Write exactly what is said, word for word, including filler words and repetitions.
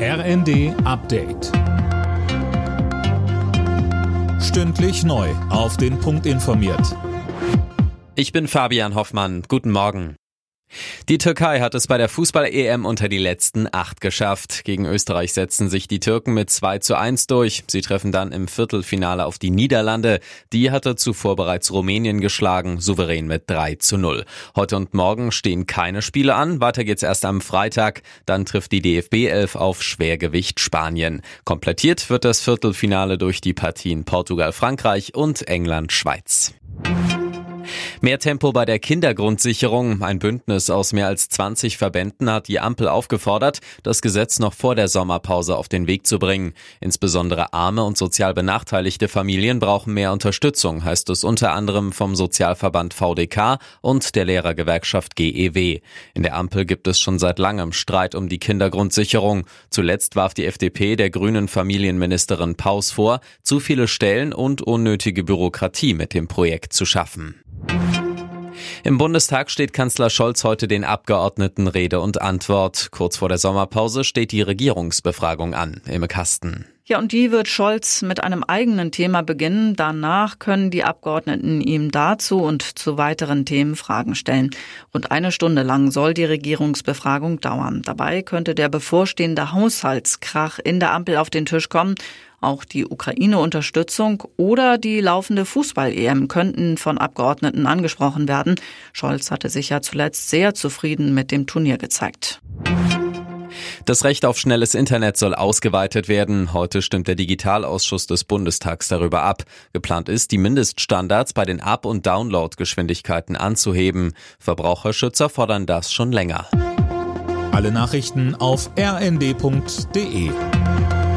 R N D Update. Stündlich neu auf den Punkt informiert. Ich bin Fabian Hoffmann. Guten Morgen. Die Türkei hat es bei der Fußball-E M unter die letzten acht geschafft. Gegen Österreich setzen sich die Türken mit zwei zu eins durch. Sie treffen dann im Viertelfinale auf die Niederlande. Die hatte zuvor bereits Rumänien geschlagen, souverän mit drei zu null. Heute und morgen stehen keine Spiele an. Weiter geht's erst am Freitag. Dann trifft die D F B elf auf Schwergewicht Spanien. Komplettiert wird das Viertelfinale durch die Partien Portugal-Frankreich und England-Schweiz. Mehr Tempo bei der Kindergrundsicherung. Ein Bündnis aus mehr als zwanzig Verbänden hat die Ampel aufgefordert, das Gesetz noch vor der Sommerpause auf den Weg zu bringen. Insbesondere arme und sozial benachteiligte Familien brauchen mehr Unterstützung, heißt es unter anderem vom Sozialverband V D K und der Lehrergewerkschaft G E W. In der Ampel gibt es schon seit langem Streit um die Kindergrundsicherung. Zuletzt warf die F D P der grünen Familienministerin Paus vor, zu viele Stellen und unnötige Bürokratie mit dem Projekt zu schaffen. Im Bundestag steht Kanzler Scholz heute den Abgeordneten Rede und Antwort. Kurz vor der Sommerpause steht die Regierungsbefragung an. Imme Kasten. Ja, und die wird Scholz mit einem eigenen Thema beginnen. Danach können die Abgeordneten ihm dazu und zu weiteren Themen Fragen stellen. Rund eine Stunde lang soll die Regierungsbefragung dauern. Dabei könnte der bevorstehende Haushaltskrach in der Ampel auf den Tisch kommen. Auch die Ukraine-Unterstützung oder die laufende Fußball-E M könnten von Abgeordneten angesprochen werden. Scholz hatte sich ja zuletzt sehr zufrieden mit dem Turnier gezeigt. Das Recht auf schnelles Internet soll ausgeweitet werden. Heute stimmt der Digitalausschuss des Bundestags darüber ab. Geplant ist, die Mindeststandards bei den Up- und Downloadgeschwindigkeiten anzuheben. Verbraucherschützer fordern das schon länger. Alle Nachrichten auf r n d punkt d e.